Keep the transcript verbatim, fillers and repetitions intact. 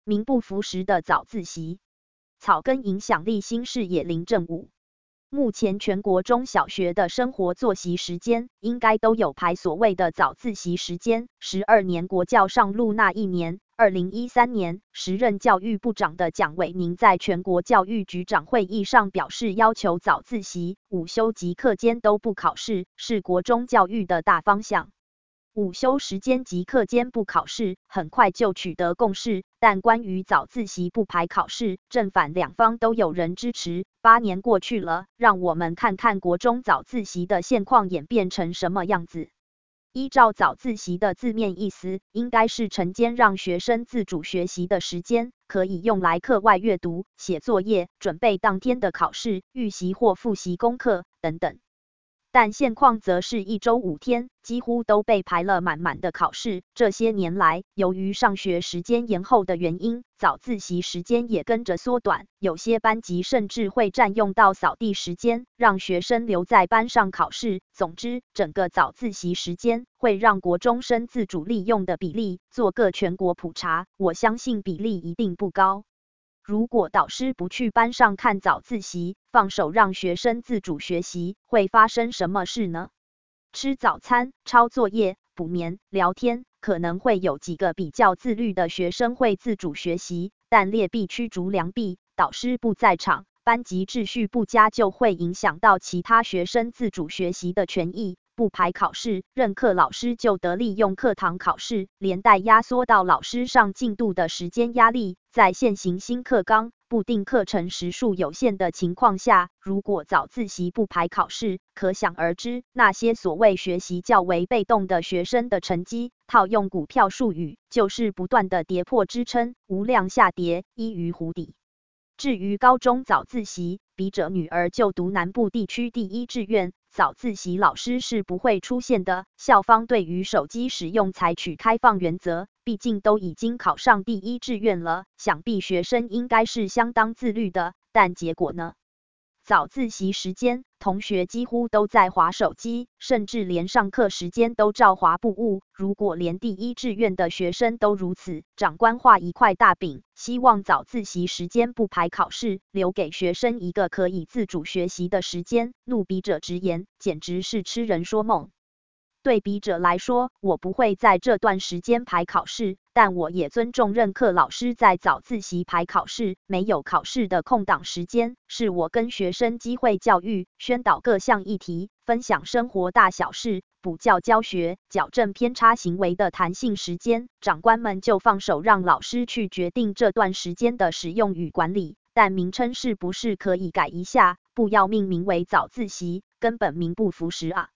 名不符实的早自习。草根影响力新视野林正武。目前全国中小学的生活作息时间应该都有排所谓的早自习时间。十二年国教上路那一年，二零一三年，时任教育部长的蒋伟宁在全国教育局长会议上表示，要求早自习、午休及课间都不考试，是国中教育的大方向。午休时间及课间不考试，很快就取得共识，但关于早自习不排考试，正反两方都有人支持。八年过去了，让我们看看国中早自习的现况演变成什么样子。依照早自习的字面意思，应该是晨间让学生自主学习的时间，可以用来课外阅读、写作业、准备当天的考试、预习或复习功课等等。但现况则是一周五天，几乎都被排了满满的考试。这些年来，由于上学时间延后的原因，早自习时间也跟着缩短，有些班级甚至会占用到扫地时间，让学生留在班上考试。总之，整个早自习时间会让国中生自主利用的比例做个全国普查，我相信比例一定不高。如果导师不去班上看早自习，放手让学生自主学习，会发生什么事呢？吃早餐、抄作业、补眠、聊天，可能会有几个比较自律的学生会自主学习，但劣币驱逐良币，导师不在场，班级秩序不佳，就会影响到其他学生自主学习的权益。不排考试，任课老师就得利用课堂考试，连带压缩到老师上进度的时间压力。在现行新课纲、固定课程时数有限的情况下，如果早自习不排考试，可想而知，那些所谓学习较为被动的学生的成绩，套用股票术语，就是不断的跌破支撑，无量下跌，依于湖底。至于高中早自习，笔者女儿就读南部地区第一志愿，早自习老师是不会出现的。校方对于手机使用采取开放原则，毕竟都已经考上第一志愿了，想必学生应该是相当自律的。但结果呢？早自习时间，同学几乎都在滑手机，甚至连上课时间都照滑不误。如果连第一志愿的学生都如此，长官画一块大饼，希望早自习时间不排考试，留给学生一个可以自主学习的时间，怒笔者直言，简直是痴人说梦。对笔者来说，我不会在这段时间排考试，但我也尊重任课老师在早自习排考试。没有考试的空档时间，是我跟学生机会教育、宣导各项议题、分享生活大小事、补教教学、矫正偏差行为的弹性时间。长官们就放手让老师去决定这段时间的使用与管理，但名称是不是可以改一下，不要命名为早自习，根本名不符实啊。